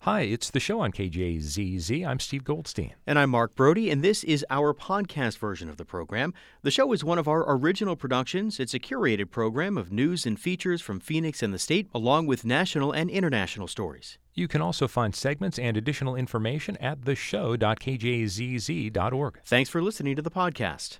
Hi, it's the show on KJZZ. I'm Steve Goldstein. And I'm Mark Brody, and this is our podcast version of the program. The show is one of our original productions. It's a curated program of news and features from Phoenix and the state, along with national and international stories. You can also find segments and additional information at theshow.kjzz.org. Thanks for listening to the podcast.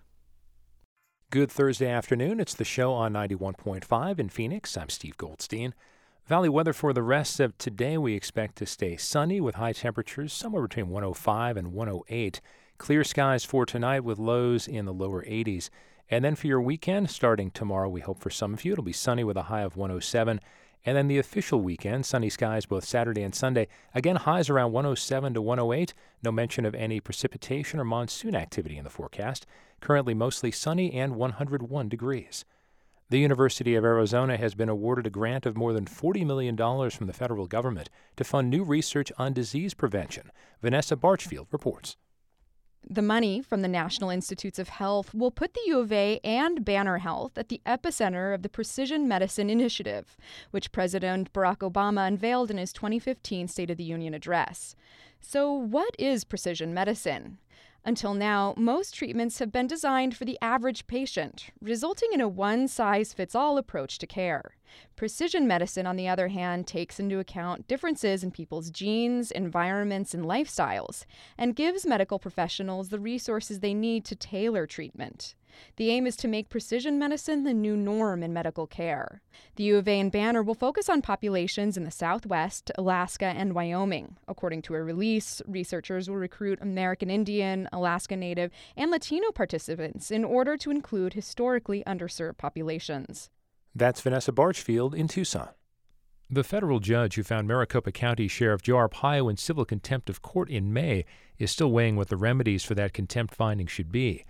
Good Thursday afternoon. It's the show on 91.5 in Phoenix. I'm Steve Goldstein. Valley weather for the rest of today, we expect to stay sunny with high temperatures somewhere between 105 and 108. Clear skies for tonight with lows in the lower 80s. And then for your weekend, starting tomorrow, we hope for some of you, it'll be sunny with a high of 107. And then the official weekend, sunny skies both Saturday and Sunday. Again, highs around 107 to 108. No mention of any precipitation or monsoon activity in the forecast. Currently mostly sunny and 101 degrees. The University of Arizona has been awarded a grant of more than $40 million from the federal government to fund new research on disease prevention. Vanessa Barchfield reports. The money from the National Institutes of Health will put the U of A and Banner Health at the epicenter of the Precision Medicine Initiative, which President Barack Obama unveiled in his 2015 State of the Union address. So what is precision medicine? Until now, most treatments have been designed for the average patient, resulting in a one-size-fits-all approach to care. Precision medicine, on the other hand, takes into account differences in people's genes, environments, and lifestyles, and gives medical professionals the resources they need to tailor treatment. The aim is to make precision medicine the new norm in medical care. The U of A and Banner will focus on populations in the Southwest, Alaska, and Wyoming. According to a release, researchers will recruit American Indian, Alaska Native, and Latino participants in order to include historically underserved populations. That's Vanessa Barchfield in Tucson. The federal judge who found Maricopa County Sheriff Joe Arpaio in civil contempt of court in May is still weighing what the remedies for that contempt finding should be.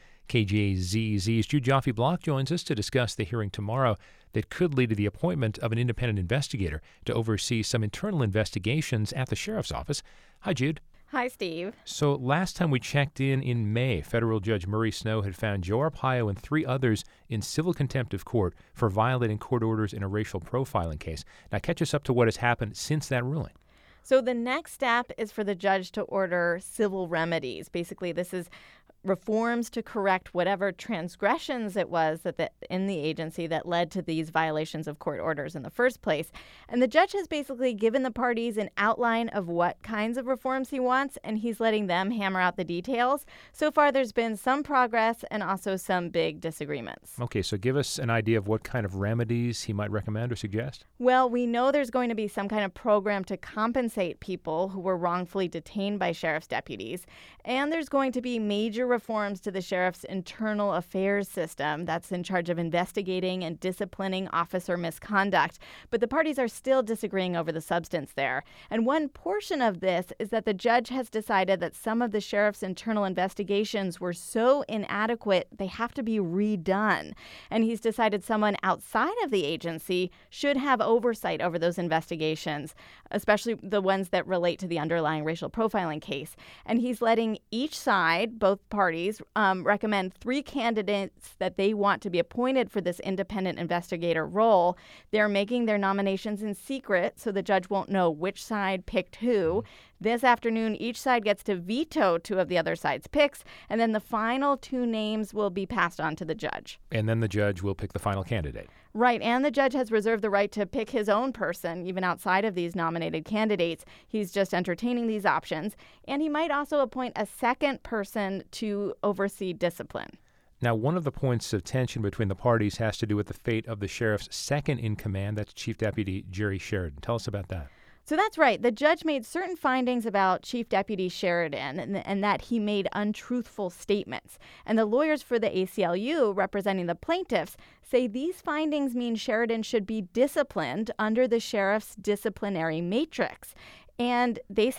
KJZZ's Jude Joffe-Block joins us to discuss the hearing tomorrow that could lead to the appointment of an independent investigator to oversee some internal investigations at the sheriff's office. Hi, Jude. Hi, Steve. So last time we checked in May, federal judge Murray Snow had found Joe Arpaio and three others in civil contempt of court for violating court orders in a racial profiling case. Now catch us up to what has happened since that ruling. So the next step is for the judge to order civil remedies. Basically, this is reforms to correct whatever transgressions it was in the agency that led to these violations of court orders in the first place. And the judge has basically given the parties an outline of what kinds of reforms he wants, and he's letting them hammer out the details. So far, there's been some progress and also some big disagreements. Okay, so give us an idea of what kind of remedies he might recommend or suggest. Well, we know there's going to be some kind of program to compensate people who were wrongfully detained by sheriff's deputies. And there's going to be major reforms to the sheriff's internal affairs system that's in charge of investigating and disciplining officer misconduct. But the parties are still disagreeing over the substance there. And one portion of this is that the judge has decided that some of the sheriff's internal investigations were so inadequate they have to be redone. And he's decided someone outside of the agency should have oversight over those investigations, especially the ones that relate to the underlying racial profiling case. And he's letting each side, both parties, recommend three candidates that they want to be appointed for this independent investigator role. They're making their nominations in secret, so the judge won't know which side picked who. This afternoon, each side gets to veto two of the other side's picks, and then the final two names will be passed on to the judge. And then the judge will pick the final candidate. Right, and the judge has reserved the right to pick his own person, even outside of these nominated candidates. He's just entertaining these options, and he might also appoint a second person to oversee discipline. Now, one of the points of tension between the parties has to do with the fate of the sheriff's second in command. That's Chief Deputy Jerry Sheridan. Tell us about that. So that's right. The judge made certain findings about Chief Deputy Sheridan and that he made untruthful statements. And the lawyers for the ACLU representing the plaintiffs say these findings mean Sheridan should be disciplined under the sheriff's disciplinary matrix. And they say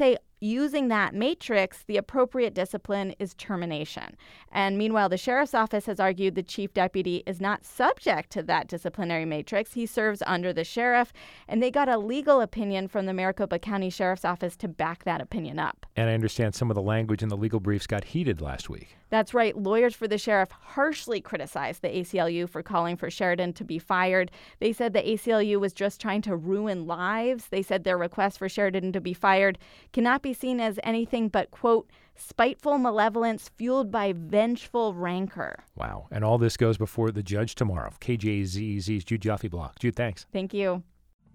using that matrix, the appropriate discipline is termination. And meanwhile, the sheriff's office has argued the chief deputy is not subject to that disciplinary matrix. He serves under the sheriff, and they got a legal opinion from the Maricopa County Sheriff's Office to back that opinion up. And I understand some of the language in the legal briefs got heated last week. That's right. Lawyers for the sheriff harshly criticized the ACLU for calling for Sheridan to be fired. They said the ACLU was just trying to ruin lives. They said their request for Sheridan to be fired cannot be seen as anything but, quote, spiteful malevolence fueled by vengeful rancor. Wow. And all this goes before the judge tomorrow. KJZZ's Jude Joffe-Block. Jude, thanks. Thank you.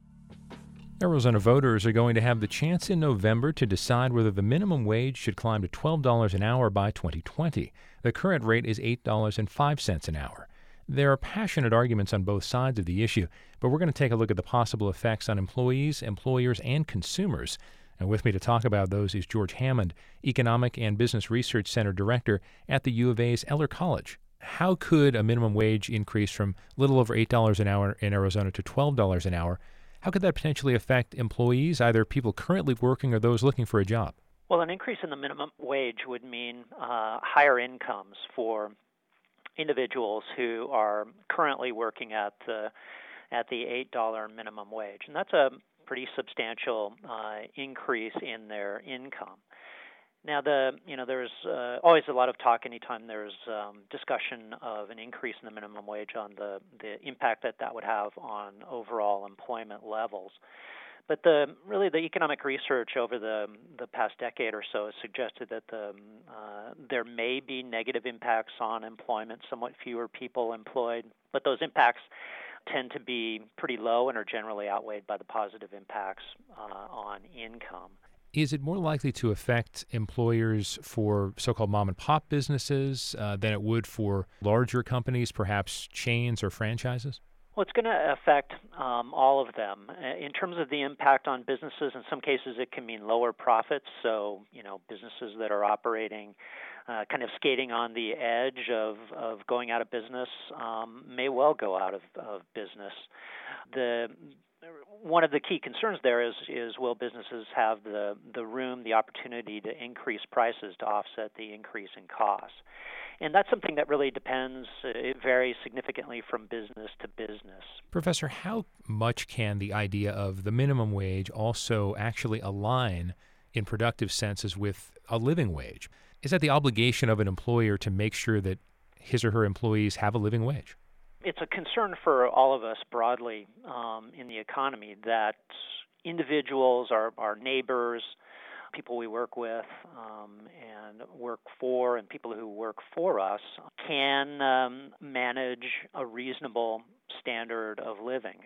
Arizona voters are going to have the chance in November to decide whether the minimum wage should climb to $12 an hour by 2020. The current rate is $8.05 an hour. There are passionate arguments on both sides of the issue, but we're going to take a look at the possible effects on employees, employers, and consumers. And with me to talk about those is George Hammond, Economic and Business Research Center Director at the U of A's Eller College. How could a minimum wage increase from a little over $8 an hour in Arizona to $12 an hour? How could that potentially affect employees, either people currently working or those looking for a job? Well, an increase in the minimum wage would mean higher incomes for individuals who are currently working at the $8 minimum wage, and that's a pretty substantial increase in their income. Now, there's always a lot of talk anytime there's discussion of an increase in the minimum wage on the impact that would have on overall employment levels. But the economic research over the past decade or so has suggested that there may be negative impacts on employment, somewhat fewer people employed, but those impacts tend to be pretty low and are generally outweighed by the positive impacts on income. Is it more likely to affect employers for so-called mom-and-pop businesses than it would for larger companies, perhaps chains or franchises? Well, it's going to affect all of them. In terms of the impact on businesses, in some cases it can mean lower profits. So, businesses that are operating kind of skating on the edge of going out of business may well go out of business. One of the key concerns there is will businesses have the room, the opportunity to increase prices to offset the increase in costs? And that's something that really depends. It varies significantly from business to business. Professor, how much can the idea of the minimum wage also actually align in productive senses with a living wage? Is that the obligation of an employer to make sure that his or her employees have a living wage? It's a concern for all of us broadly in the economy that individuals, our neighbors, people we work with and work for, and people who work for us can manage a reasonable standard of living.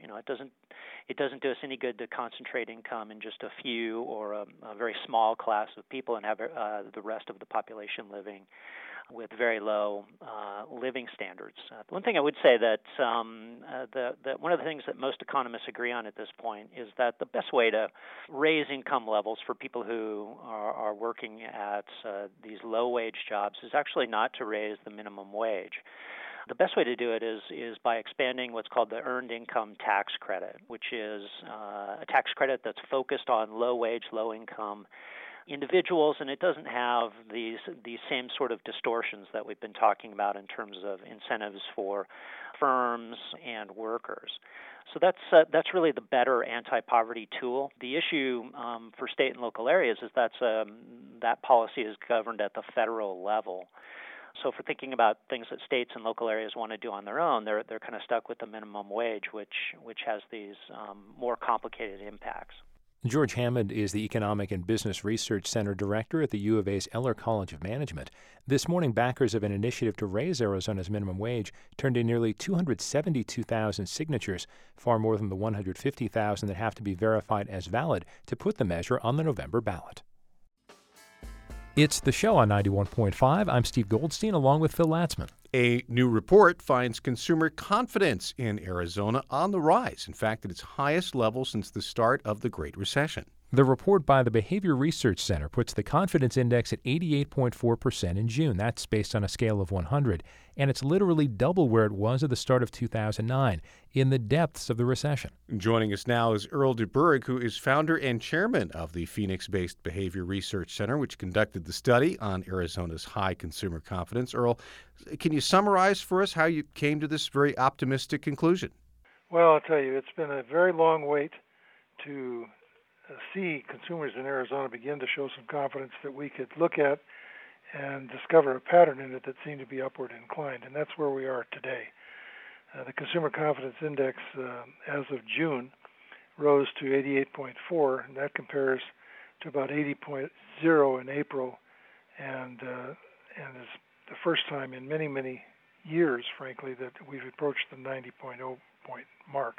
It doesn't do us any good to concentrate income in just a few or a very small class of people and have the rest of the population living with very low living standards. One thing I would say that one of the things that most economists agree on at this point is that the best way to raise income levels for people who are working at these low-wage jobs is actually not to raise the minimum wage. The best way to do it is by expanding what's called the Earned Income Tax Credit, which is a tax credit that's focused on low-wage, low-income individuals, and it doesn't have these same sort of distortions that we've been talking about in terms of incentives for firms and workers. So that's really the better anti-poverty tool. The issue for state and local areas is that policy is governed at the federal level. So if we're thinking about things that states and local areas want to do on their own, they're kind of stuck with the minimum wage, which has these more complicated impacts. George Hammond is the Economic and Business Research Center Director at the U of A's Eller College of Management. This morning, backers of an initiative to raise Arizona's minimum wage turned in nearly 272,000 signatures, far more than the 150,000 that have to be verified as valid to put the measure on the November ballot. It's The Show on 91.5. I'm Steve Goldstein, along with Phil Latzman. A new report finds consumer confidence in Arizona on the rise, in fact, at its highest level since the start of the Great Recession. The report by the Behavior Research Center puts the confidence index at 88.4% in June. That's based on a scale of 100, and it's literally double where it was at the start of 2009, in the depths of the recession. Joining us now is Earl DeBerg, who is founder and chairman of the Phoenix-based Behavior Research Center, which conducted the study on Arizona's high consumer confidence. Earl, can you summarize for us how you came to this very optimistic conclusion? Well, I'll tell you, it's been a very long wait to see consumers in Arizona begin to show some confidence that we could look at and discover a pattern in it that seemed to be upward inclined, and that's where we are today. The Consumer Confidence Index, as of June, rose to 88.4, and that compares to about 80.0 in April, and is the first time in many, many years, frankly, that we've approached the 90.0 point mark.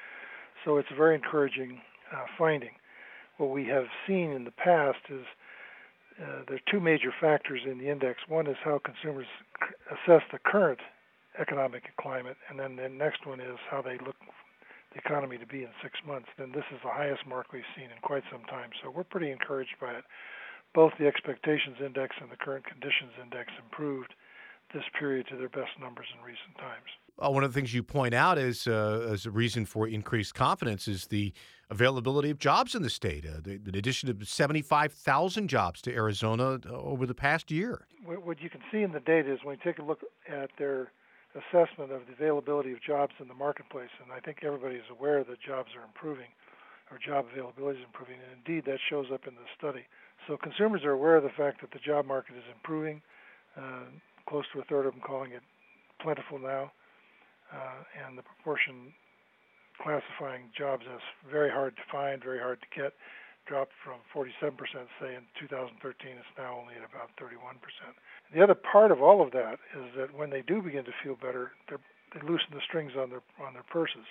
So it's a very encouraging finding. What we have seen in the past is there are two major factors in the index. One is how consumers assess the current economic climate, and then the next one is how they look the economy to be in 6 months. Then this is the highest mark we've seen in quite some time. So we're pretty encouraged by it. Both the expectations index and the current conditions index improved this period to their best numbers in recent times. One of the things you point out is as a reason for increased confidence is the availability of jobs in the state. The addition of 75,000 jobs to Arizona over the past year. What you can see in the data is when you take a look at their assessment of the availability of jobs in the marketplace, and I think everybody is aware that jobs are improving, or job availability is improving, and indeed that shows up in the study. So consumers are aware of the fact that the job market is improving, close to a third of them calling it plentiful now, and the proportion classifying jobs as very hard to find, very hard to get, dropped from 47%, say, in 2013. It's now only at about 31%. The other part of all of that is that when they do begin to feel better, they loosen the strings on their purses.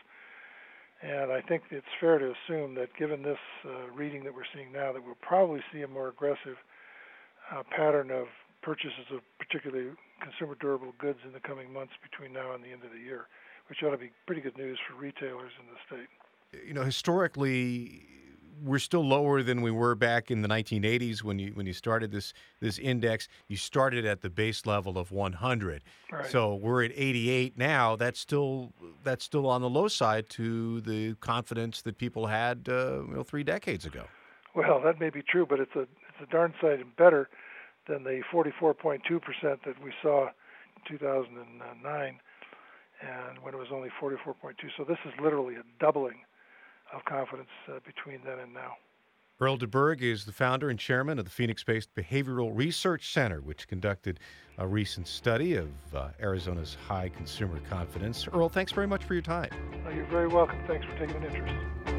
And I think it's fair to assume that given this reading that we're seeing now, that we'll probably see a more aggressive pattern of purchases of particularly consumer durable goods in the coming months between now and the end of the year, which ought to be pretty good news for retailers in the state. You know, historically, we're still lower than we were back in the 1980s when you started this index. You started at the base level of 100. Right. So we're at 88 now. That's still on the low side to the confidence that people had 3 decades ago. Well, that may be true, but it's a darn sight better than the 44.2% that we saw in 2009, and when it was only 44.2. So this is literally a doubling of confidence between then and now. Earl DeBerg is the founder and chairman of the Phoenix-based Behavioral Research Center, which conducted a recent study of Arizona's high consumer confidence. Earl, thanks very much for your time. You're very welcome. Thanks for taking an interest.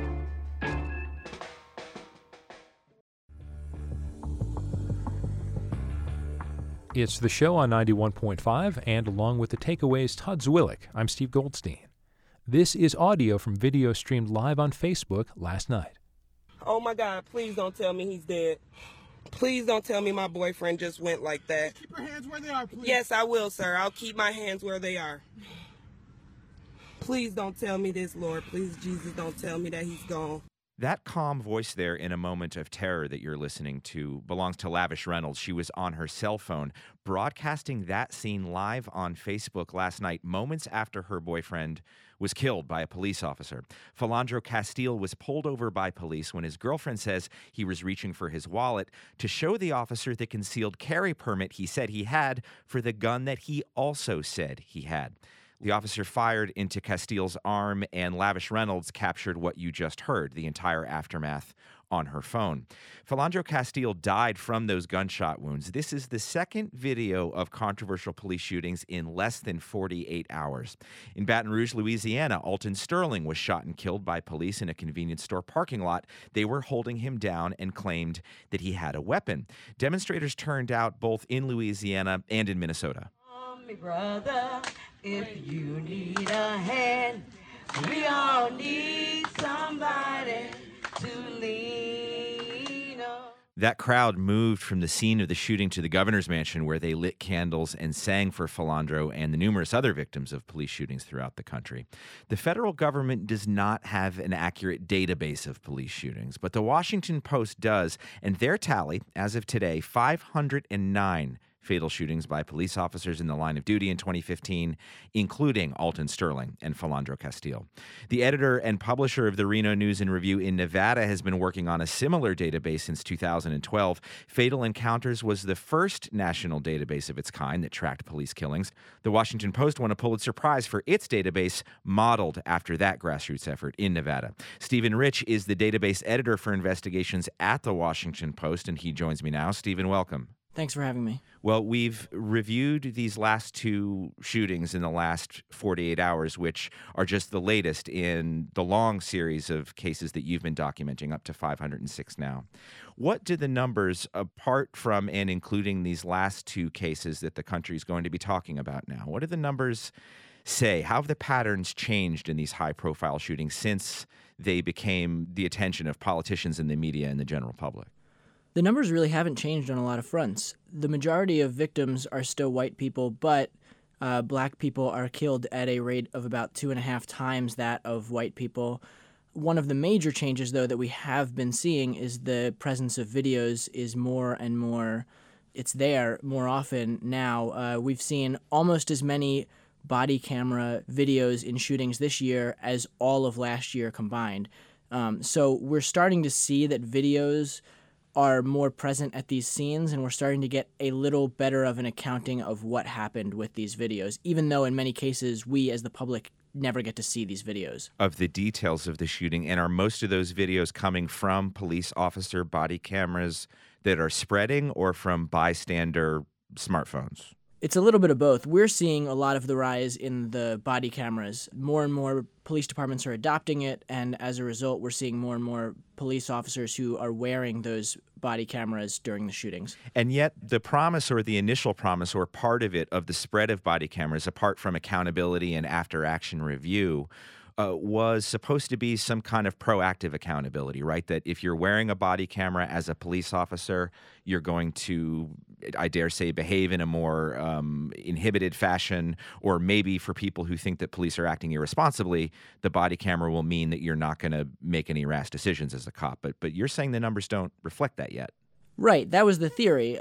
It's the show on 91.5, and along with the takeaways, Todd Zwillich. I'm Steve Goldstein. This is audio from video streamed live on Facebook last night. Oh my God, please don't tell me he's dead. Please don't tell me my boyfriend just went like that. Keep your hands where they are, please. Yes, I will, sir. I'll keep my hands where they are. Please don't tell me this, Lord. Please, Jesus, don't tell me that he's gone. That calm voice there in a moment of terror that you're listening to belongs to Lavish Reynolds. She was on her cell phone broadcasting that scene live on Facebook last night, moments after her boyfriend was killed by a police officer. Philandro Castile was pulled over by police when his girlfriend says he was reaching for his wallet to show the officer the concealed carry permit he said he had for the gun that he also said he had. The officer fired into Castile's arm, and Lavish Reynolds captured what you just heard, the entire aftermath, on her phone. Philandro Castile died from those gunshot wounds. This is the second video of controversial police shootings in less than 48 hours. In Baton Rouge, Louisiana, Alton Sterling was shot and killed by police in a convenience store parking lot. They were holding him down and claimed that he had a weapon. Demonstrators turned out both in Louisiana and in Minnesota. Me brother, if you need a hand, we all need somebody to lean on. That crowd moved from the scene of the shooting to the governor's mansion, where they lit candles and sang for Philandro and the numerous other victims of police shootings throughout the country. The federal government does not have an accurate database of police shootings, but the Washington Post does, and their tally, as of today, 509 fatal shootings by police officers in the line of duty in 2015, including Alton Sterling and Philandro Castile. The editor and publisher of the Reno News and Review in Nevada has been working on a similar database since 2012. Fatal Encounters was the first national database of its kind that tracked police killings. The Washington Post won a Pulitzer Prize for its database, modeled after that grassroots effort in Nevada. Stephen Rich is the database editor for investigations at the Washington Post, and he joins me now. Stephen, welcome. Thanks for having me. Well, we've reviewed these last two shootings in the last 48 hours, which are just the latest in the long series of cases that you've been documenting, up to 506 now. What do the numbers, apart from and including these last two cases that the country is going to be talking about now, what do the numbers say? How have the patterns changed in these high-profile shootings since they became the attention of politicians and the media and the general public? The numbers really haven't changed on a lot of fronts. The majority of victims are still white people, but black people are killed at a rate of about 2.5 times that of white people. One of the major changes, though, that we have been seeing is the presence of videos is more and more, it's there more often now. We've seen almost as many body camera videos in shootings this year as all of last year combined. So we're starting to see that videos are more present at these scenes, and we're starting to get a little better of an accounting of what happened with these videos, even though in many cases we as the public never get to see these videos. Of the details of the shooting, and are most of those videos coming from police officer body cameras that are spreading or from bystander smartphones? It's a little bit of both. We're seeing a lot of the rise in the body cameras. More and more police departments are adopting it, and as a result, we're seeing more and more police officers who are wearing those body cameras during the shootings. And yet the promise, or the initial promise, or part of it, of the spread of body cameras, apart from accountability and after-action review, was supposed to be some kind of proactive accountability, right? That if you're wearing a body camera as a police officer, you're going to, I dare say, behave in a more inhibited fashion, or maybe for people who think that police are acting irresponsibly, the body camera will mean that you're not going to make any rash decisions as a cop. But you're saying the numbers don't reflect that yet. Right, that was the theory.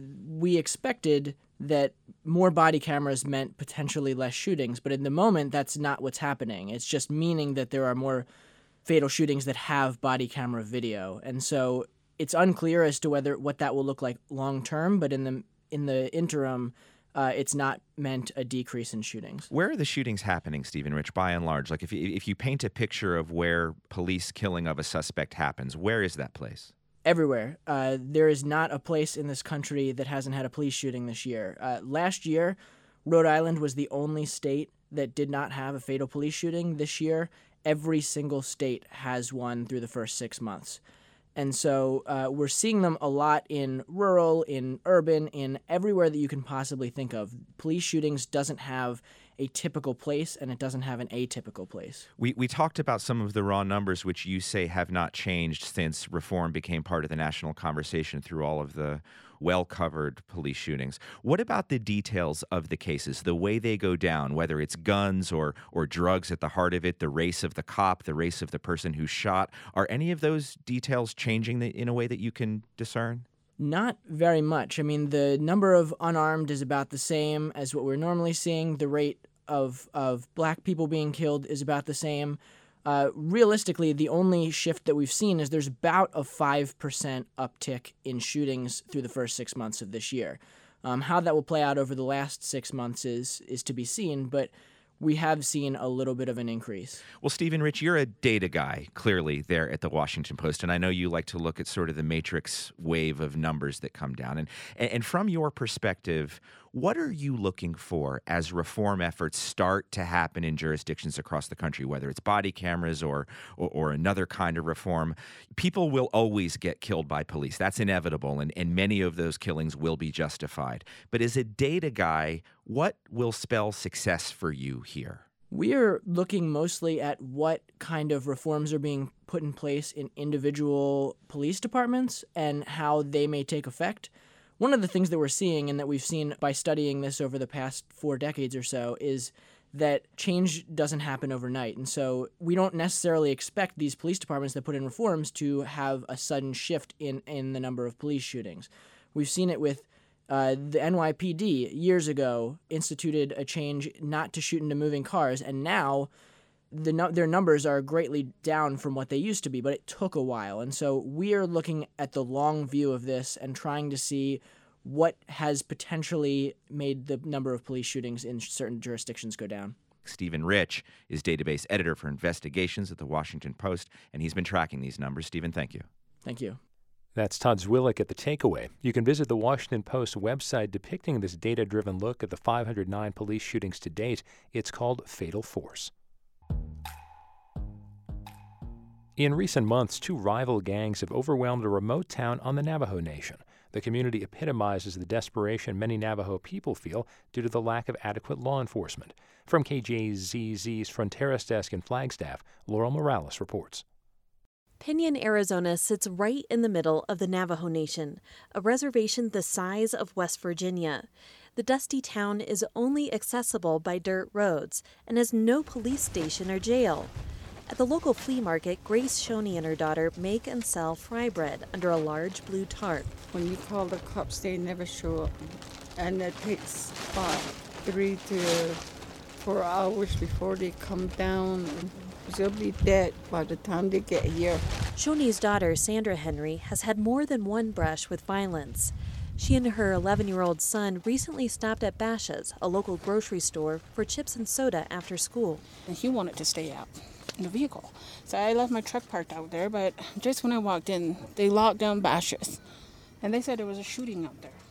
We expected that more body cameras meant potentially less shootings, but in the moment, that's not what's happening. It's just meaning that there are more fatal shootings that have body camera video. And so it's unclear as to what that will look like long term, but in the interim, it's not meant a decrease in shootings. Where are the shootings happening, Stephen Rich, by and large? Like if you paint a picture of where police killing of a suspect happens, where is that place? Everywhere. There is not a place in this country that hasn't had a police shooting this year. Last year, Rhode Island was the only state that did not have a fatal police shooting. This year, every single state has one through the first 6 months. And so we're seeing them a lot in rural, in urban, in everywhere that you can possibly think of. Police shootings doesn't have a typical place, and it doesn't have an atypical place. We talked about some of the raw numbers, which you say have not changed since reform became part of the national conversation through all of the well-covered police shootings. What about the details of the cases, the way they go down, whether it's guns or drugs at the heart of it, the race of the cop, the race of the person who shot? Are any of those details changing in a way that you can discern? Not very much. I mean, the number of unarmed is about the same as what we're normally seeing. The rate of black people being killed is about the same. Realistically, the only shift that we've seen is there's about a 5% uptick in shootings through the first 6 months of this year. How that will play out over the last 6 months is to be seen, but we have seen a little bit of an increase. Well, Stephen Rich, you're a data guy, clearly, there at the Washington Post, and I know you like to look at sort of the matrix wave of numbers that come down. And from your perspective, what are you looking for as reform efforts start to happen in jurisdictions across the country, whether it's body cameras or another kind of reform? People will always get killed by police. That's inevitable, and many of those killings will be justified. But as a data guy, what will spell success for you here? We are looking mostly at what kind of reforms are being put in place in individual police departments and how they may take effect. One of the things that we're seeing and that we've seen by studying this over the past 4 decades or so is that change doesn't happen overnight. And so we don't necessarily expect these police departments that put in reforms to have a sudden shift in the number of police shootings. We've seen it with the NYPD years ago instituted a change not to shoot into moving cars, and now their numbers are greatly down from what they used to be, but it took a while. And so we are looking at the long view of this and trying to see what has potentially made the number of police shootings in certain jurisdictions go down. Stephen Rich is database editor for investigations at the Washington Post, and he's been tracking these numbers. Stephen, thank you. Thank you. That's Todd Zwillich at The Takeaway. You can visit the Washington Post website depicting this data-driven look at the 509 police shootings to date. It's called Fatal Force. In recent months, 2 rival gangs have overwhelmed a remote town on the Navajo Nation. The community epitomizes the desperation many Navajo people feel due to the lack of adequate law enforcement. From KJZZ's Fronteras Desk in Flagstaff, Laurel Morales reports. Pinion, Arizona sits right in the middle of the Navajo Nation, a reservation the size of West Virginia. The dusty town is only accessible by dirt roads and has no police station or jail. At the local flea market, Grace Shoney and her daughter make and sell fry bread under a large blue tarp. When you call the cops, they never show up. And it takes about 3 to 4 hours before they come down. They'll be dead by the time they get here. Shoney's daughter, Sandra Henry, has had more than one brush with violence. She and her 11-year-old son recently stopped at Bashas', a local grocery store, for chips and soda after school. And he wanted to stay out in the vehicle. So I left my truck parked out there, but just when I walked in, they locked down Bashas'. And they said there was a shooting out there.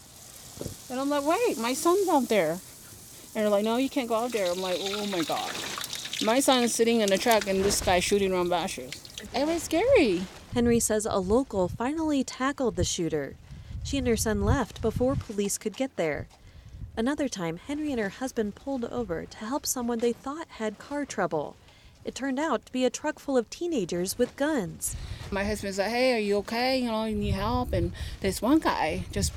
And I'm like, wait, my son's out there. And they're like, no, you can't go out there. I'm like, oh my God. My son's sitting in the truck and this guy shooting around Bashas'. It was scary. Henry says a local finally tackled the shooter. She and her son left before police could get there. Another time, Henry and her husband pulled over to help someone they thought had car trouble. It turned out to be a truck full of teenagers with guns. My husband's like, hey, are you okay? You know, you need help? And this one guy just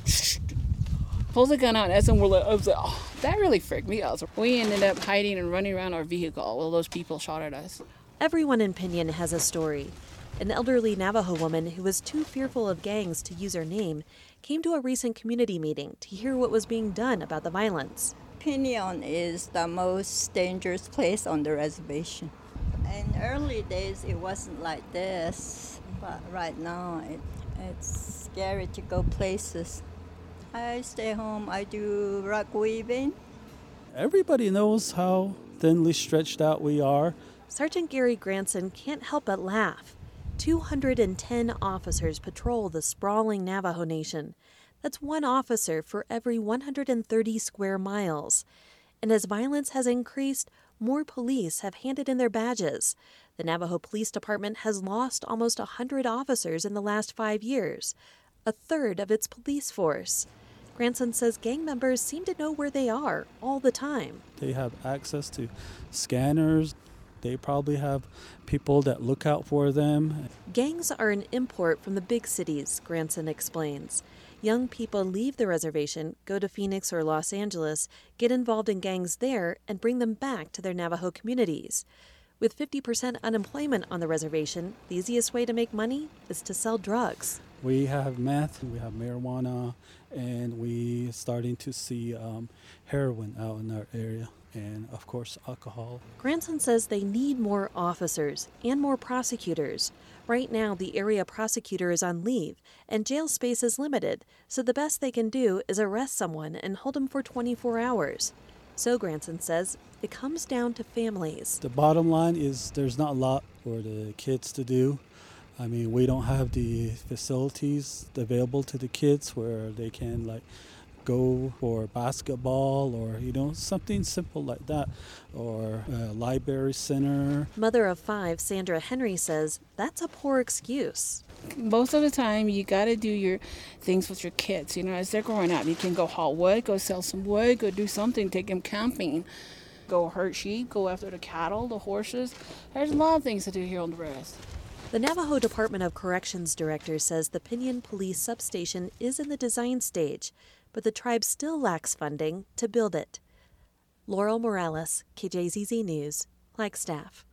pulls a gun out at us, and I was like, oh, that really freaked me out. So we ended up hiding and running around our vehicle while those people shot at us. Everyone in Pinion has a story. An elderly Navajo woman who was too fearful of gangs to use her name came to a recent community meeting to hear what was being done about the violence. Pinion is the most dangerous place on the reservation. In early days, it wasn't like this, but right now it's scary to go places. I stay home, I do rug weaving. Everybody knows how thinly stretched out we are. Sergeant Gary Granson can't help but laugh. 210 officers patrol the sprawling Navajo Nation. That's 1 officer for every 130 square miles. And as violence has increased, more police have handed in their badges. The Navajo Police Department has lost almost 100 officers in the last 5 years, a third of its police force. Granson says gang members seem to know where they are all the time. They have access to scanners. They probably have people that look out for them. Gangs are an import from the big cities, Granson explains. Young people leave the reservation, go to Phoenix or Los Angeles, get involved in gangs there, and bring them back to their Navajo communities. With 50% unemployment on the reservation, the easiest way to make money is to sell drugs. We have meth, we have marijuana, and we starting to see heroin out in our area, and of course alcohol. Granson says they need more officers and more prosecutors. Right now, the area prosecutor is on leave, and jail space is limited, so the best they can do is arrest someone and hold them for 24 hours. So, Granson says, it comes down to families. The bottom line is there's not a lot for the kids to do. I mean, we don't have the facilities available to the kids where they can go for basketball or, something simple like that, or a library center. Mother of 5, Sandra Henry says that's a poor excuse. Most of the time, you got to do your things with your kids. As they're growing up, you can go haul wood, go sell some wood, go do something, take them camping. go herd sheep, go after the cattle, the horses. There's a lot of things to do here on the res. The Navajo Department of Corrections director says the Pinyon Police Substation is in the design stage, but the tribe still lacks funding to build it. Laurel Morales, KJZZ News, Flagstaff.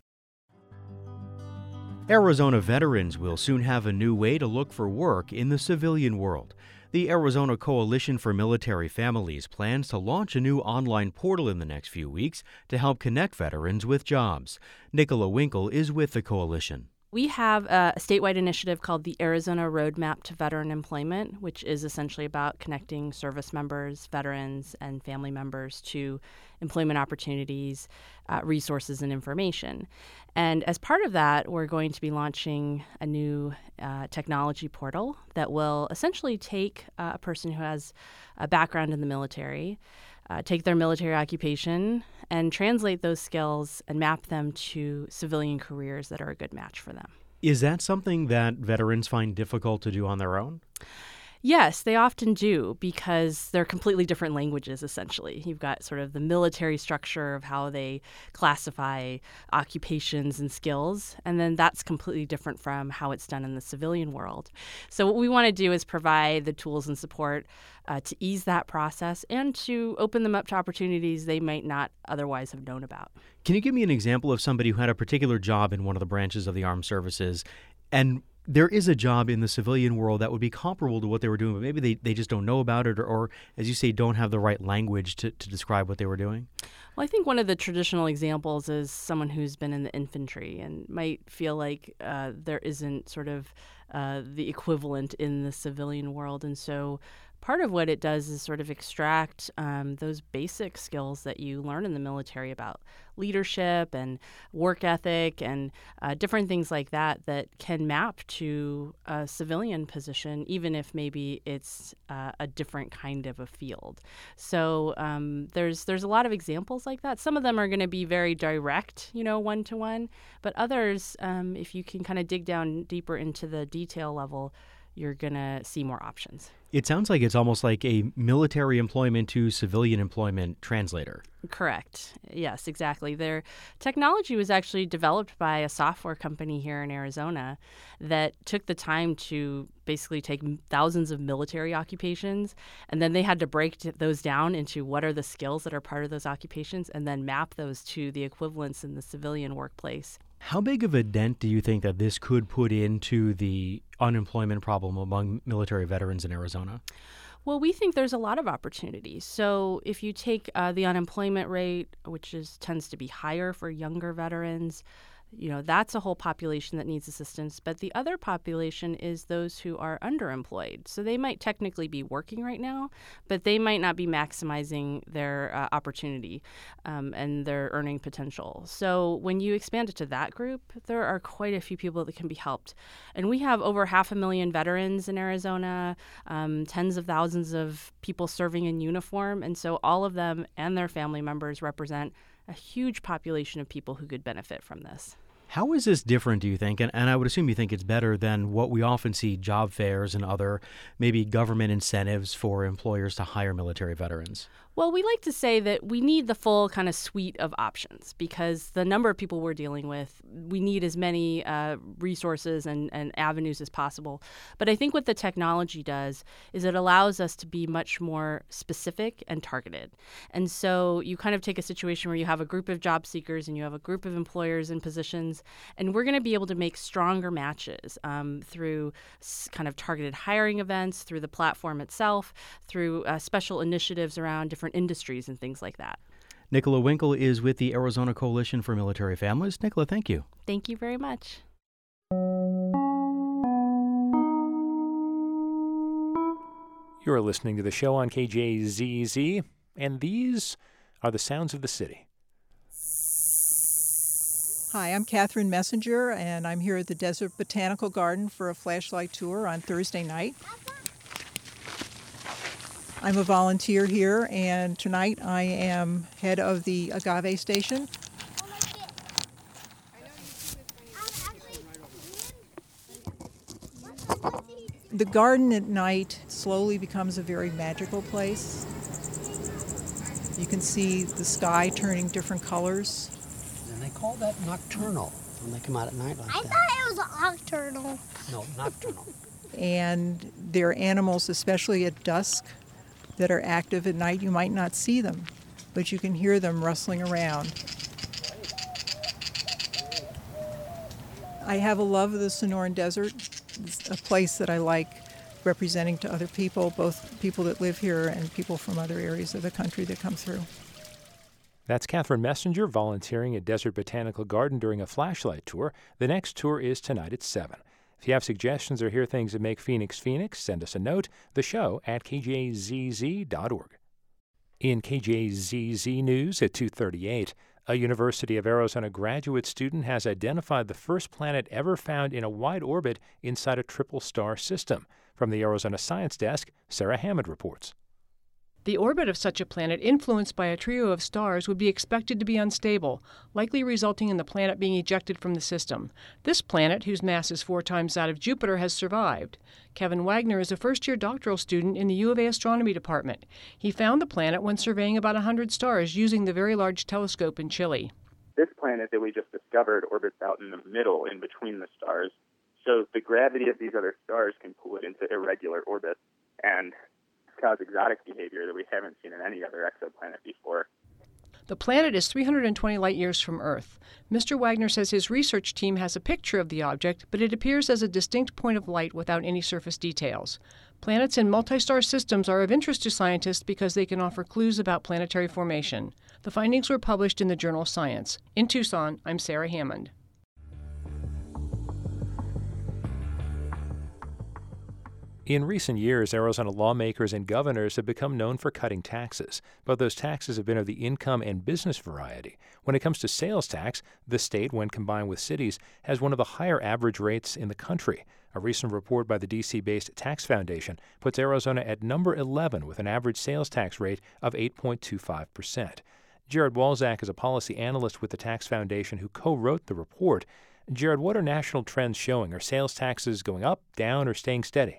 Arizona veterans will soon have a new way to look for work in the civilian world. The Arizona Coalition for Military Families plans to launch a new online portal in the next few weeks to help connect veterans with jobs. Nicola Winkle is with the coalition. We have a statewide initiative called the Arizona Roadmap to Veteran Employment, which is essentially about connecting service members, veterans, and family members to employment opportunities, resources, and information. And as part of that, we're going to be launching a new technology portal that will essentially take a person who has a background in the military, take their military occupation and translate those skills and map them to civilian careers that are a good match for them. Is that something that veterans find difficult to do on their own? Yes, they often do because they're completely different languages, essentially. You've got sort of the military structure of how they classify occupations and skills, and then that's completely different from how it's done in the civilian world. So what we want to do is provide the tools and support to ease that process and to open them up to opportunities they might not otherwise have known about. Can you give me an example of somebody who had a particular job in one of the branches of the armed services, and there is a job in the civilian world that would be comparable to what they were doing, but maybe they just don't know about it or, as you say, don't have the right language to describe what they were doing? Well, I think one of the traditional examples is someone who's been in the infantry and might feel like there isn't sort of the equivalent in the civilian world. And so part of what it does is sort of extract those basic skills that you learn in the military about leadership and work ethic and different things like that that can map to a civilian position, even if maybe it's a different kind of a field. So there's a lot of examples like that. Some of them are going to be very direct, one-to-one, but others, if you can kind of dig down deeper into the detail level, you're going to see more options. It sounds like it's almost like a military employment to civilian employment translator. Correct. Yes, exactly. Their technology was actually developed by a software company here in Arizona that took the time to basically take thousands of military occupations, and then they had to break those down into what are the skills that are part of those occupations and then map those to the equivalents in the civilian workplace. How big of a dent do you think that this could put into the unemployment problem among military veterans in Arizona? Well, we think there's a lot of opportunities. So if you take the unemployment rate, which tends to be higher for younger veterans, that's a whole population that needs assistance. But the other population is those who are underemployed. So they might technically be working right now, but they might not be maximizing their opportunity and their earning potential. So when you expand it to that group, there are quite a few people that can be helped. And we have over 500,000 veterans in Arizona, tens of thousands of people serving in uniform. And so all of them and their family members represent a huge population of people who could benefit from this. How is this different, do you think? And I would assume you think it's better than what we often see job fairs and other maybe government incentives for employers to hire military veterans. Well, we like to say that we need the full kind of suite of options because the number of people we're dealing with, we need as many resources and avenues as possible. But I think what the technology does is it allows us to be much more specific and targeted. And so you kind of take a situation where you have a group of job seekers and you have a group of employers in positions, and we're going to be able to make stronger matches through kind of targeted hiring events, through the platform itself, through special initiatives around different industries and things like that. Nicola Winkle is with the Arizona Coalition for Military Families. Nicola, thank you. Thank you very much. You're listening to the show on KJZZ, and these are the sounds of the city. Hi, I'm Catherine Messenger, and I'm here at the Desert Botanical Garden for a flashlight tour on Thursday night. I'm a volunteer here, and tonight I am head of the agave station. The garden at night slowly becomes a very magical place. You can see the sky turning different colors. And they call that nocturnal when they come out at night like that. I thought it was nocturnal. No, nocturnal. And there are animals, especially at dusk, that are active at night. You might not see them, but you can hear them rustling around. I have a love of the Sonoran Desert. It's a place that I like representing to other people, both people that live here and people from other areas of the country that come through. That's Catherine Messenger volunteering at Desert Botanical Garden during a flashlight tour. The next tour is tonight at 7. If you have suggestions or hear things that make Phoenix Phoenix, send us a note, the show at kjzz.org. In KJZZ News at 2:38, a University of Arizona graduate student has identified the first planet ever found in a wide orbit inside a triple star system. From the Arizona Science Desk, Sarah Hammond reports. The orbit of such a planet influenced by a trio of stars would be expected to be unstable, likely resulting in the planet being ejected from the system. This planet, whose mass is 4 times that of Jupiter, has survived. Kevin Wagner is a first-year doctoral student in the U of A Astronomy Department. He found the planet when surveying about 100 stars using the Very Large Telescope in Chile. This planet that we just discovered orbits out in the middle, in between the stars, so the gravity of these other stars can pull it into irregular orbits and cause exotic behavior that we haven't seen in any other exoplanet before. The planet is 320 light-years from Earth. Mr. Wagner says his research team has a picture of the object, but it appears as a distinct point of light without any surface details. Planets in multi-star systems are of interest to scientists because they can offer clues about planetary formation. The findings were published in the journal Science. In Tucson, I'm Sarah Hammond. In recent years, Arizona lawmakers and governors have become known for cutting taxes, but those taxes have been of the income and business variety. When it comes to sales tax, the state, when combined with cities, has one of the higher average rates in the country. A recent report by the D.C.-based Tax Foundation puts Arizona at number 11 with an average sales tax rate of 8.25%. Jared Walzak is a policy analyst with the Tax Foundation who co-wrote the report. Jared, what are national trends showing? Are sales taxes going up, down, or staying steady?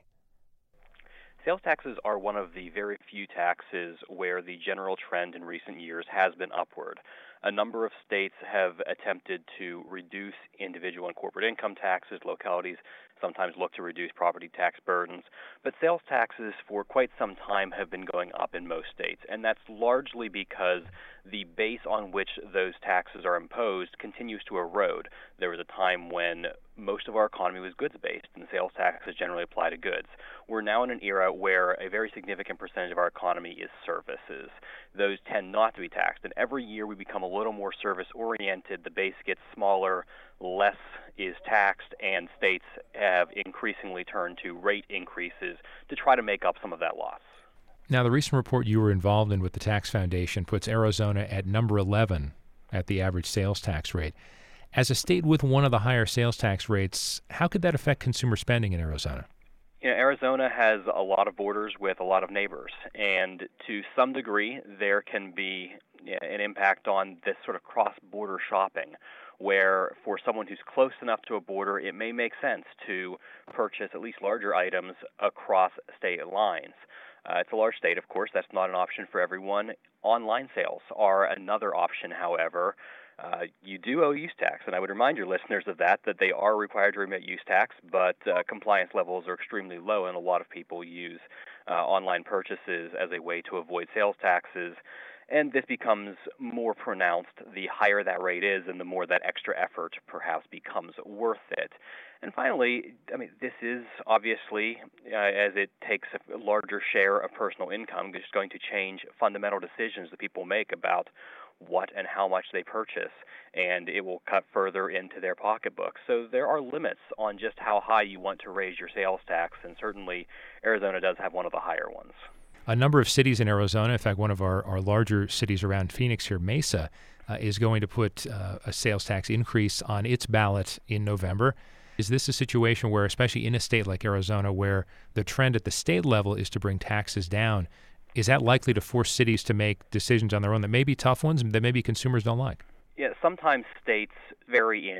Sales taxes are one of the very few taxes where the general trend in recent years has been upward. A number of states have attempted to reduce individual and corporate income taxes. Localities sometimes look to reduce property tax burdens. But sales taxes for quite some time have been going up in most states, and that's largely because the base on which those taxes are imposed continues to erode. There was a time when most of our economy was goods-based, and sales taxes generally apply to goods. We're now in an era where a very significant percentage of our economy is services. Those tend not to be taxed, and every year we become a little more service-oriented. The base gets smaller, less is taxed, and states have increasingly turned to rate increases to try to make up some of that loss. Now, the recent report you were involved in with the Tax Foundation puts Arizona at number 11 at the average sales tax rate. As a state with one of the higher sales tax rates, how could that affect consumer spending in Arizona? You know, Arizona has a lot of borders with a lot of neighbors, and to some degree there can be an impact on this sort of cross-border shopping, where for someone who's close enough to a border, it may make sense to purchase at least larger items across state lines. It's a large state, of course. That's not an option for everyone. Online sales are another option, however. You do owe use tax, and I would remind your listeners of that they are required to remit use tax, but compliance levels are extremely low, and a lot of people use online purchases as a way to avoid sales taxes. And this becomes more pronounced the higher that rate is and the more that extra effort perhaps becomes worth it. And finally, I mean, this is obviously, as it takes a larger share of personal income, just going to change fundamental decisions that people make about what and how much they purchase, and it will cut further into their pocketbook. So there are limits on just how high you want to raise your sales tax, and certainly Arizona does have one of the higher ones. A number of cities in Arizona, in fact, one of our larger cities around Phoenix here, Mesa, is going to put a sales tax increase on its ballot in November. Is this a situation where, especially in a state like Arizona, where the trend at the state level is to bring taxes down, is that likely to force cities to make decisions on their own that may be tough ones, that maybe consumers don't like? Yeah, sometimes states vary in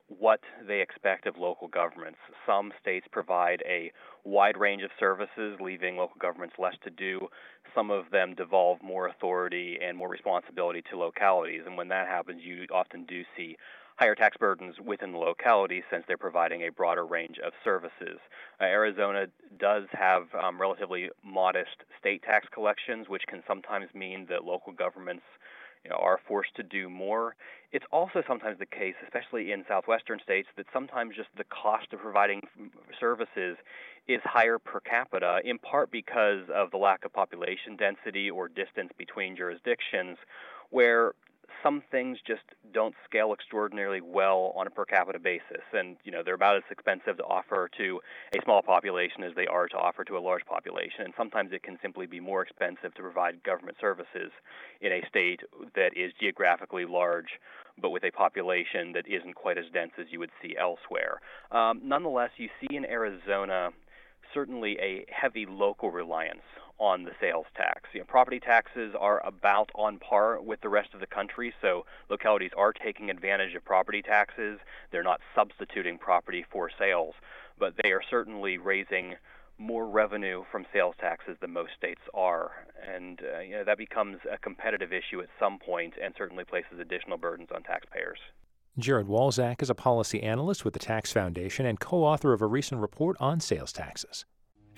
what they expect of local governments. Some states provide a wide range of services, leaving local governments less to do. Some of them devolve more authority and more responsibility to localities. And when that happens, you often do see higher tax burdens within the locality since they're providing a broader range of services. Arizona does have relatively modest state tax collections, which can sometimes mean that local governments are forced to do more. It's also sometimes the case, especially in southwestern states, that sometimes just the cost of providing services is higher per capita, in part because of the lack of population density or distance between jurisdictions, where some things just don't scale extraordinarily well on a per capita basis. And, they're about as expensive to offer to a small population as they are to offer to a large population. And sometimes it can simply be more expensive to provide government services in a state that is geographically large, but with a population that isn't quite as dense as you would see elsewhere. Nonetheless, you see in Arizona certainly a heavy local reliance on the sales tax. Property taxes are about on par with the rest of the country, so localities are taking advantage of property taxes. They're not substituting property for sales, but they are certainly raising more revenue from sales taxes than most states are. And that becomes a competitive issue at some point and certainly places additional burdens on taxpayers. Jared Walczak is a policy analyst with the Tax Foundation and co-author of a recent report on sales taxes.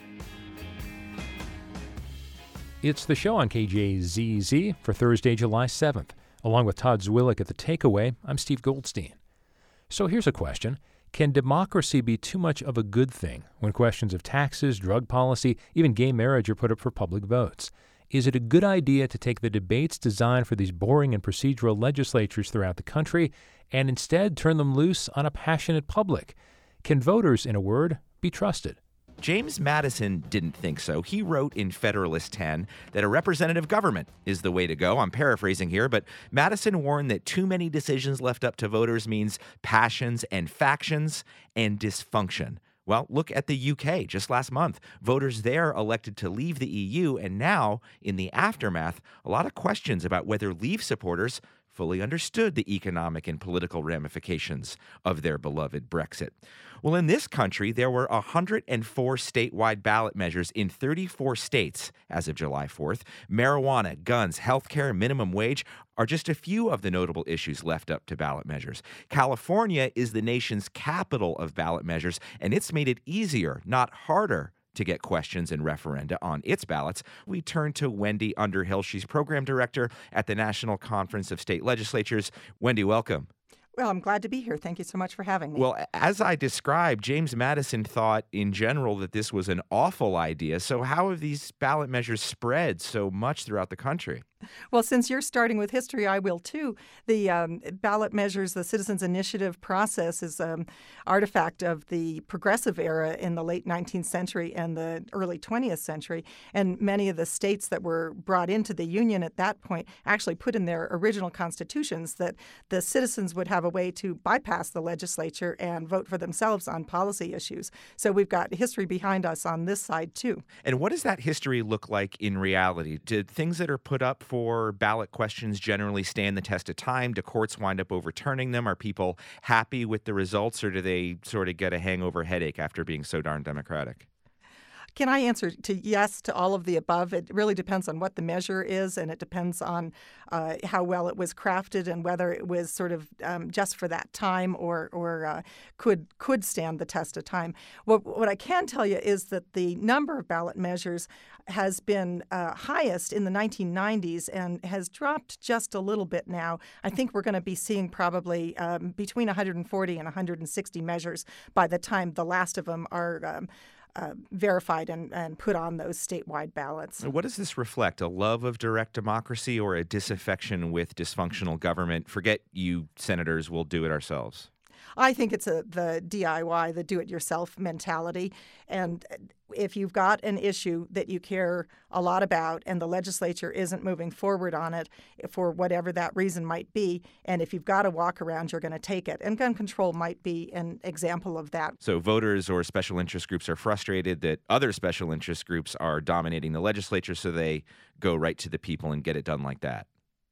It's the show on KJZZ for Thursday, July 7th. Along with Todd Zwillick at The Takeaway, I'm Steve Goldstein. So here's a question. Can democracy be too much of a good thing when questions of taxes, drug policy, even gay marriage are put up for public votes? Is it a good idea to take the debates designed for these boring and procedural legislatures throughout the country and instead turn them loose on a passionate public? Can voters, in a word, be trusted? James Madison didn't think so. He wrote in Federalist 10 that a representative government is the way to go. I'm paraphrasing here, but Madison warned that too many decisions left up to voters means passions and factions and dysfunction. Well, look at the UK. Just last month, voters there elected to leave the EU, and now, in the aftermath, a lot of questions about whether Leave supporters fully understood the economic and political ramifications of their beloved Brexit. Well, in this country, there were 104 statewide ballot measures in 34 states as of July 4th. Marijuana, guns, healthcare, minimum wage are just a few of the notable issues left up to ballot measures. California is the nation's capital of ballot measures, and it's made it easier, not harder, to get questions and referenda on its ballots. We turn to Wendy Underhill. She's program director at the National Conference of State Legislatures. Wendy, welcome. Well, I'm glad to be here. Thank you so much for having me. Well, as I described, James Madison thought in general that this was an awful idea. So how have these ballot measures spread so much throughout the country? Well, since you're starting with history, I will too. The ballot measures, the citizens' initiative process is an artifact of the progressive era in the late 19th century and the early 20th century. And many of the states that were brought into the Union at that point actually put in their original constitutions that the citizens would have a way to bypass the legislature and vote for themselves on policy issues. So we've got history behind us on this side too. And what does that history look like in reality? Did things that are put up for ballot questions generally stand the test of time? Do courts wind up overturning them? Are people happy with the results, or do they sort of get a hangover headache after being so darn democratic? Can I answer to yes to all of the above? It really depends on what the measure is, and it depends on how well it was crafted and whether it was sort of just for that time or could stand the test of time. What I can tell you is that the number of ballot measures has been highest in the 1990s and has dropped just a little bit now. I think we're going to be seeing probably between 140 and 160 measures by the time the last of them are verified and put on those statewide ballots. What does this reflect? A love of direct democracy or a disaffection with dysfunctional government? Forget you senators, we'll do it ourselves. I think it's the DIY, the do-it-yourself mentality. And if you've got an issue that you care a lot about and the legislature isn't moving forward on it for whatever that reason might be, and if you've got a walk around, you're going to take it. And gun control might be an example of that. So voters or special interest groups are frustrated that other special interest groups are dominating the legislature, so they go right to the people and get it done like that.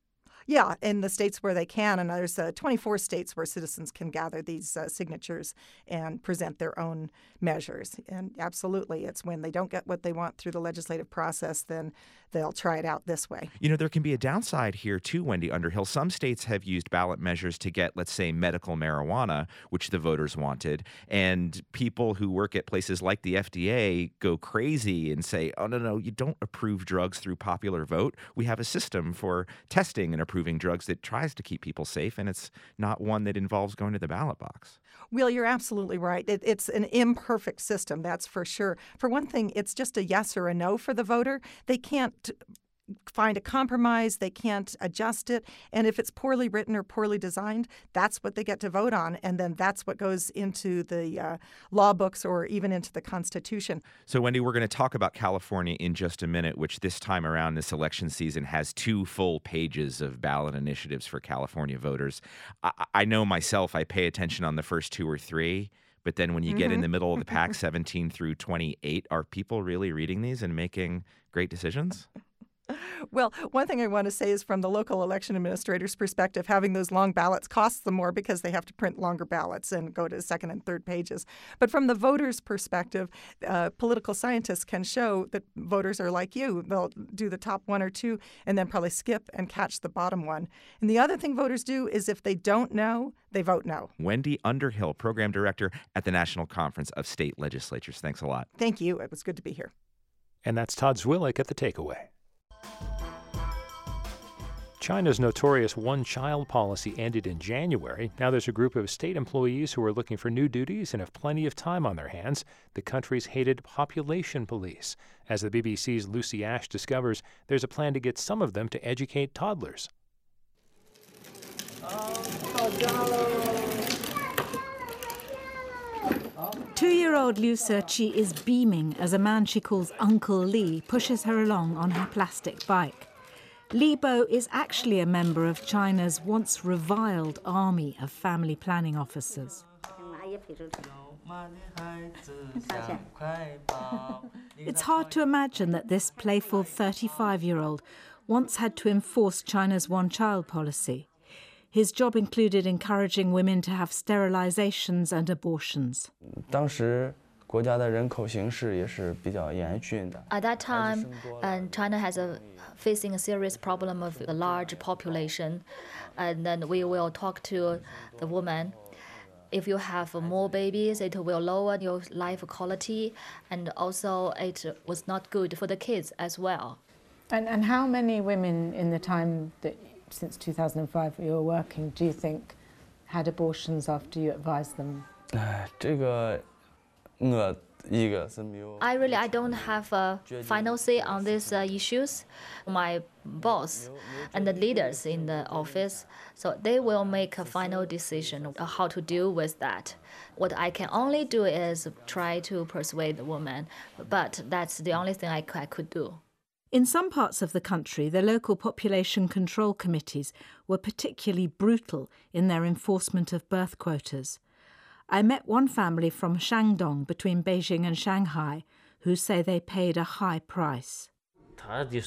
Yeah, in the states where they can, and there's 24 states where citizens can gather these signatures and present their own measures. And absolutely, it's when they don't get what they want through the legislative process, then they'll try it out this way. You know, there can be a downside here too, Wendy Underhill. Some states have used ballot measures to get, let's say, medical marijuana, which the voters wanted, and people who work at places like the FDA go crazy and say, oh, no, you don't approve drugs through popular vote. We have a system for testing and approving drugs that tries to keep people safe, and it's not one that involves going to the ballot box. Will, you're absolutely right. It's an imperfect system, that's for sure. For one thing, it's just a yes or a no for the voter. They can't find a compromise. They can't adjust it. And if it's poorly written or poorly designed, that's what they get to vote on. And then that's what goes into the law books or even into the Constitution. So, Wendy, we're going to talk about California in just a minute, which this time around this election season has 2 full pages of ballot initiatives for California voters. I know myself, I pay attention on the first 2 or 3. But then when you get in the middle of the pack, 17 through 28, are people really reading these and making great decisions? Well, one thing I want to say is from the local election administrator's perspective, having those long ballots costs them more because they have to print longer ballots and go to 2nd and 3rd pages. But from the voter's perspective, political scientists can show that voters are like you. They'll do the top 1 or 2 and then probably skip and catch the bottom one. And the other thing voters do is if they don't know, they vote no. Wendy Underhill, Program Director at the National Conference of State Legislatures. Thanks a lot. Thank you. It was good to be here. And that's Todd Zwillick at The Takeaway. China's notorious one-child policy ended in January. Now there's a group of state employees who are looking for new duties and have plenty of time on their hands, the country's hated population police. As the BBC's Lucy Ash discovers, there's a plan to get some of them to educate toddlers. 2-year-old Liu Siqi is beaming as a man she calls Uncle Li pushes her along on her plastic bike. Li Bo is actually a member of China's once reviled army of family planning officers. It's hard to imagine that this playful 35-year-old once had to enforce China's one-child policy. His job included encouraging women to have sterilizations and abortions. At that time, China has facing a serious problem of a large population, and then we will talk to the woman. If you have more babies, it will lower your life quality, and also it was not good for the kids as well. And how many women in the time that since 2005 you were working, do you think, had abortions after you advised them? I don't have a final say on these issues. My boss and the leaders in the office, so they will make a final decision on how to deal with that. What I can only do is try to persuade the woman, but that's the only thing I could do. In some parts of the country, the local population control committees were particularly brutal in their enforcement of birth quotas. I met one family from Shandong between Beijing and Shanghai who say they paid a high price. They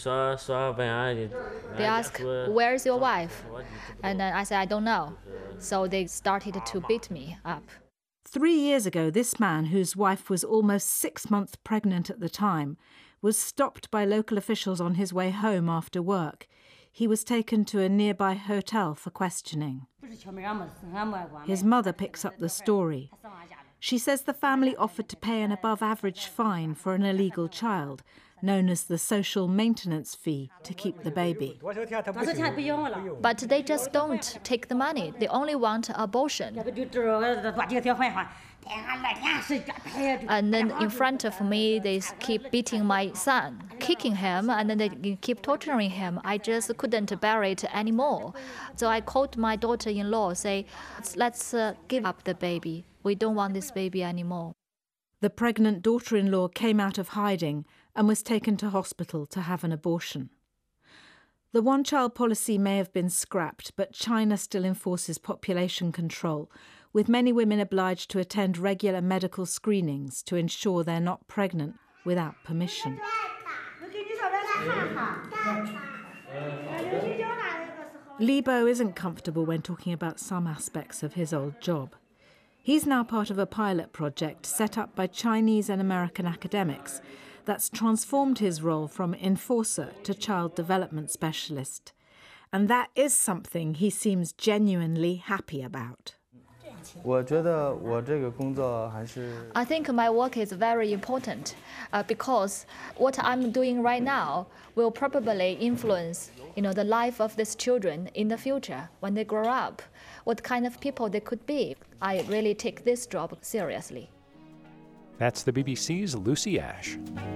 ask, where's your wife? And then I said, I don't know. So they started to beat me up. 3 years ago, this man, whose wife was almost 6 months pregnant at the time, was stopped by local officials on his way home after work. He was taken to a nearby hotel for questioning. His mother picks up the story. She says the family offered to pay an above-average fine for an illegal child, known as the social maintenance fee, to keep the baby. But they just don't take the money. They only want abortion. And then in front of me, they keep beating my son, kicking him, and then they keep torturing him. I just couldn't bear it anymore. So I called my daughter-in-law, say, let's give up the baby. We don't want this baby anymore. The pregnant daughter-in-law came out of hiding and was taken to hospital to have an abortion. The one-child policy may have been scrapped, but China still enforces population control, with many women obliged to attend regular medical screenings to ensure they're not pregnant without permission. Lebo isn't comfortable when talking about some aspects of his old job. He's now part of a pilot project set up by Chinese and American academics that's transformed his role from enforcer to child development specialist. And that is something he seems genuinely happy about. I think my work is very important because what I'm doing right now will probably influence, the life of these children in the future when they grow up, what kind of people they could be. I really take this job seriously. That's the BBC's Lucy Ash.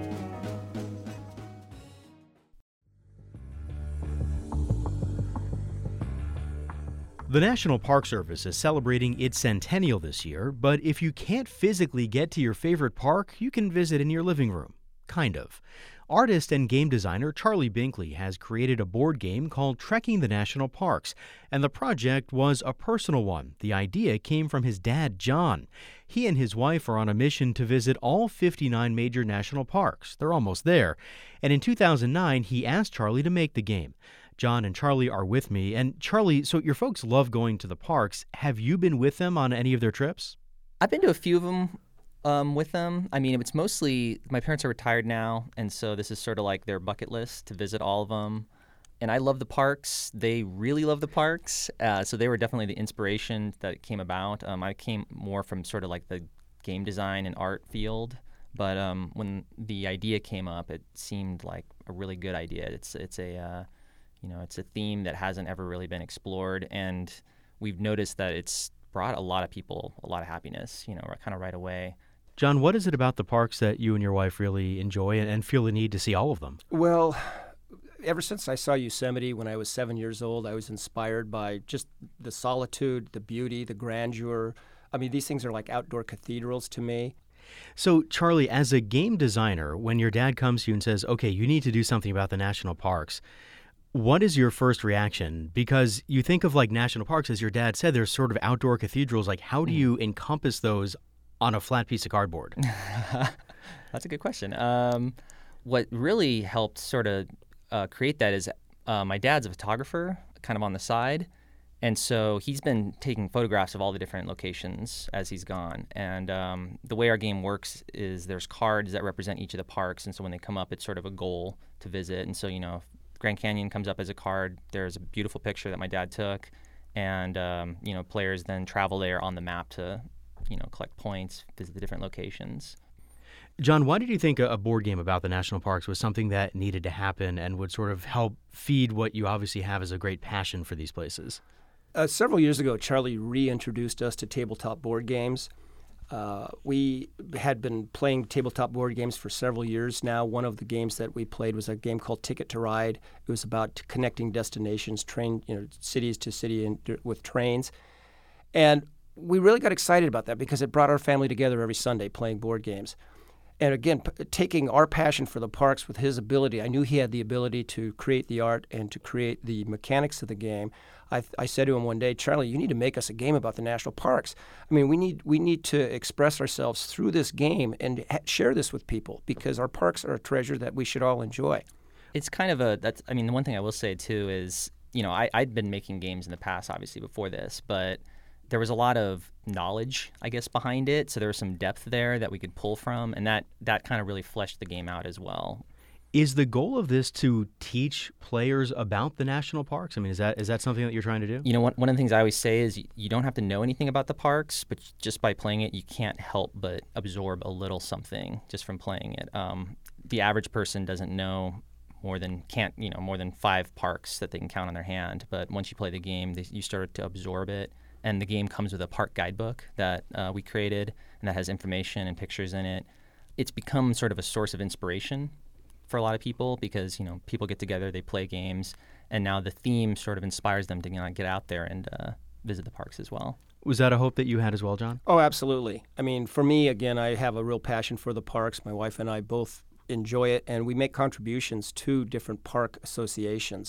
The National Park Service is celebrating its centennial this year, but if you can't physically get to your favorite park, you can visit in your living room. Kind of. Artist and game designer Charlie Binkley has created a board game called Trekking the National Parks, and the project was a personal one. The idea came from his dad, John. He and his wife are on a mission to visit all 59 major national parks. They're almost there. And in 2009, he asked Charlie to make the game. John and Charlie are with me. And Charlie, so your folks love going to the parks. Have you been with them on any of their trips? I've been to a few of them with them. I mean, it's mostly, my parents are retired now, and so this is sort of like their bucket list to visit all of them. And I love the parks. They really love the parks. So they were definitely the inspiration that came about. I came more from sort of like the game design and art field. But when the idea came up, it seemed like a really good idea. It's a theme that hasn't ever really been explored, and we've noticed that it's brought a lot of people a lot of happiness, kind of right away. John, what is it about the parks that you and your wife really enjoy and feel the need to see all of them? Well, ever since I saw Yosemite when I was 7 years old, I was inspired by just the solitude, the beauty, the grandeur. I mean, these things are like outdoor cathedrals to me. So, Charlie, as a game designer, when your dad comes to you and says, okay, you need to do something about the national parks, what is your first reaction? Because you think of like national parks, as your dad said, there's sort of outdoor cathedrals. Like, how do you encompass those on a flat piece of cardboard? That's a good question. What really helped sort of create that is my dad's a photographer, kind of on the side. And so he's been taking photographs of all the different locations as he's gone. And the way our game works is there's cards that represent each of the parks. And so when they come up, it's sort of a goal to visit. And so, Grand Canyon comes up as a card. There's a beautiful picture that my dad took, and players then travel there on the map to, collect points, visit the different locations. John, why did you think a board game about the national parks was something that needed to happen and would sort of help feed what you obviously have as a great passion for these places? Several years ago, Charlie reintroduced us to tabletop board games. We had been playing tabletop board games for several years now. One of the games that we played was a game called Ticket to Ride. It was about connecting destinations, cities to city with trains. And we really got excited about that because it brought our family together every Sunday playing board games. And again, taking our passion for the parks with his ability, I knew he had the ability to create the art and to create the mechanics of the game. I said to him one day, Charlie, you need to make us a game about the national parks. I mean, we need to express ourselves through this game and share this with people because our parks are a treasure that we should all enjoy. It's kind of the one thing I will say too is, I'd been making games in the past, obviously, before this, but there was a lot of knowledge, I guess, behind it. So there was some depth there that we could pull from, and that kind of really fleshed the game out as well. Is the goal of this to teach players about the national parks? I mean, is that something that you're trying to do? One of the things I always say is you don't have to know anything about the parks, but just by playing it, you can't help but absorb a little something just from playing it. The average person doesn't know more than 5 parks that they can count on their hand. But once you play the game, you start to absorb it. And the game comes with a park guidebook that we created, and that has information and pictures in it. It's become sort of a source of inspiration for a lot of people because, people get together, they play games, and now the theme sort of inspires them to get out there and visit the parks as well. Was that a hope that you had as well, John? Oh, absolutely. I mean, for me, again, I have a real passion for the parks. My wife and I both enjoy it, and we make contributions to different park associations.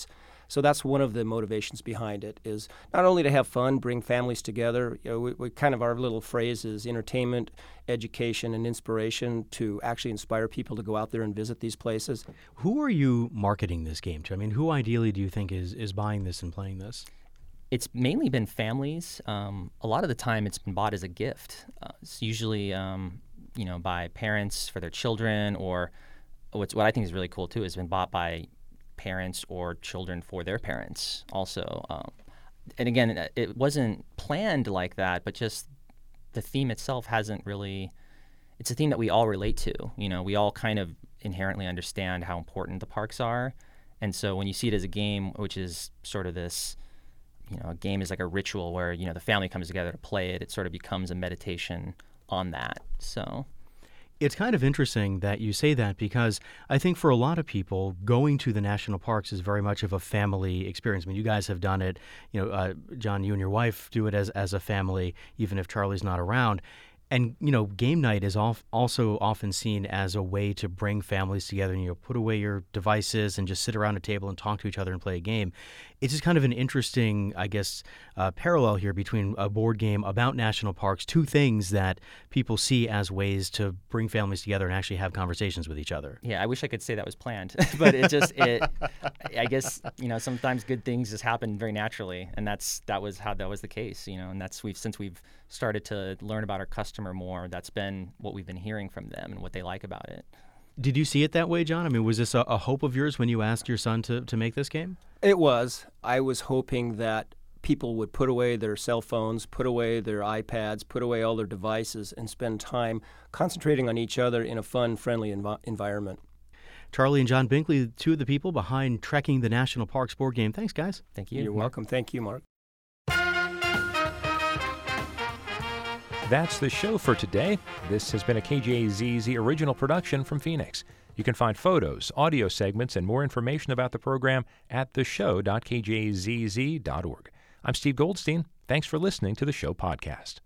So that's one of the motivations behind it, is not only to have fun, bring families together. We kind of, our little phrase is entertainment, education, and inspiration to actually inspire people to go out there and visit these places. Who are you marketing this game to? I mean, who ideally do you think is buying this and playing this? It's mainly been families. A lot of the time it's been bought as a gift. It's usually, by parents for their children, or what I think is really cool too has been bought by parents or children for their parents also. And again, it wasn't planned like that, but just the theme itself hasn't really, it's a theme that we all relate to. We all kind of inherently understand how important the parks are. And so when you see it as a game, which is sort of this, a game is like a ritual where, the family comes together to play it, it sort of becomes a meditation on that. So it's kind of interesting that you say that, because I think for a lot of people, going to the national parks is very much of a family experience. I mean, you guys have done it, John, you and your wife do it as a family, even if Charlie's not around. And, game night is also often seen as a way to bring families together and, put away your devices and just sit around a table and talk to each other and play a game. It's just kind of an interesting, I guess, parallel here between a board game about national parks, two things that people see as ways to bring families together and actually have conversations with each other. Yeah, I wish I could say that was planned, but I guess, sometimes good things just happen very naturally, and that was the case, and since we've started to learn about our customer more, that's been what we've been hearing from them and what they like about it. Did you see it that way, John? I mean, was this a hope of yours when you asked your son to make this game? It was. I was hoping that people would put away their cell phones, put away their iPads, put away all their devices, and spend time concentrating on each other in a fun, friendly environment. Charlie and John Binkley, two of the people behind Trekking the National Parks board game. Thanks, guys. Thank you. You're welcome. Thank you, Mark. That's the show for today. This has been a KJZZ original production from Phoenix. You can find photos, audio segments, and more information about the program at theshow.kjzz.org. I'm Steve Goldstein. Thanks for listening to the show podcast.